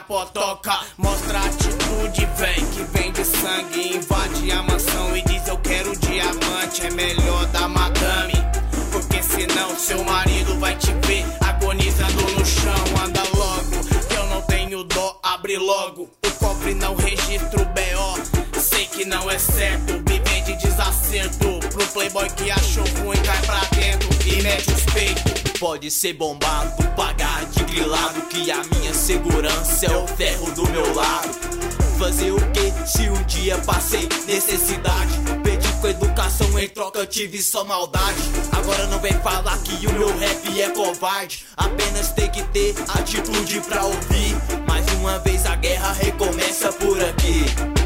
potoca. Mostra a atitude, véi, que vem de sangue. Invade a mansão e diz eu quero diamante. É melhor da madame, porque senão seu marido vai te ver agonizando no chão. Anda logo, que eu não tenho dó, abre logo. O cofre não registra o BO, sei que não é certo. Viver de desacerto, pro playboy que achou ruim cai pra dentro e mete os peitos. Pode ser bombado, pagar de grilado, que a minha segurança é o ferro do meu lado. Fazer o que se um dia passei necessidade? Pedi com educação, em troca tive só maldade. Agora não vem falar que o meu rap é covarde. Apenas tem que ter atitude pra ouvir. Mais uma vez a guerra recomeça por aqui.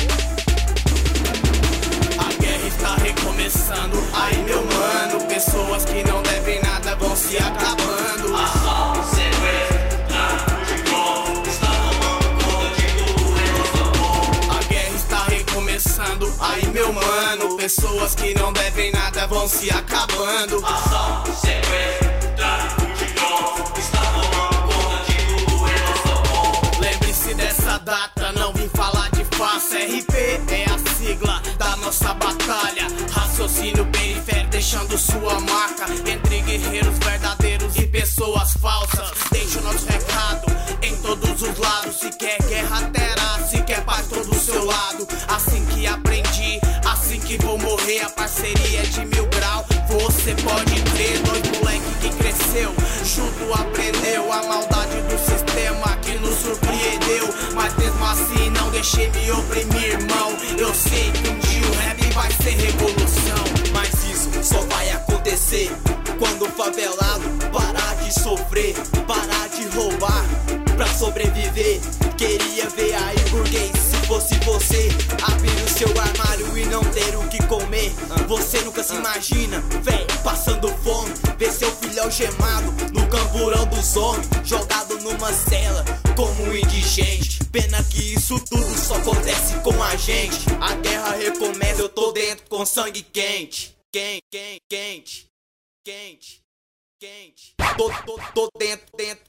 A guerra está recomeçando, aí meu mano. Pessoas que não devem nada vão se acabando. Assalto, sequestro, tráfico de drogas está tomando conta de tudo em nossa boca. A guerra está recomeçando, aí meu mano. Pessoas que não devem nada vão se acabando. Assalto, sequestro, tráfico de drogas está tomando conta de tudo em nossa boca. Lembre-se dessa data, não vim falar de farsa. RP é a sigla da nossa batalha. Raciocínio periférico deixando sua marca entre guerreiros verdadeiros e pessoas falsas. Deixe o nosso recado em todos os lados. Se quer guerra terá, se quer paz todo do seu lado. Assim que aprendi, assim que vou morrer. A parceria é de 1000 graus, você pode crer. Dois moleque que cresceu, junto aprendeu a maldade do sistema que nos surpreendeu. Mas mesmo assim não deixei me oprimir, irmão. Eu sei que um dia o rap vai ser revolução. Mas isso só vai acontecer quando o favelado parar de sofrer, parar de roubar pra sobreviver. Queria ver aí burguês, se fosse você, abrir o seu armário e não ter o que comer. Você nunca se imagina, véi, passando fome, ver seu filho algemado no camburão dos homens, jogado numa cela como um indigente. Pena que isso tudo só acontece com a gente. A guerra recomeça, eu tô dentro com sangue quente. Quente, quente, quente, quente. Tô dentro.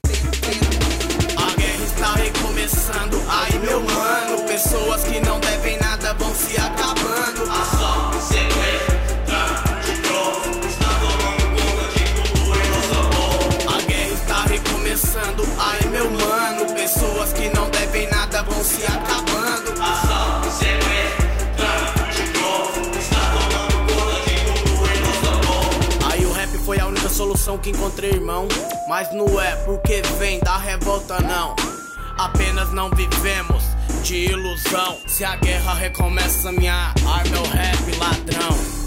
A guerra está recomeçando, aí meu mano. Pessoas que não devem nada vão se acabando. Assalto, sequestro, tráfico de drogas está tomando conta de tudo em nossa boca. A guerra está recomeçando, aí meu mano. Pessoas que não devem nada vão se acabando. Assalto, sequestro, tráfico de drogas está tomando conta de tudo em nossa boca. Aí o rap foi a única solução que encontrei, irmão. Mas não é porque vem da revolta, não. Apenas não vivemos de ilusão. Se a guerra recomeça, minha arma é o rap, ladrão.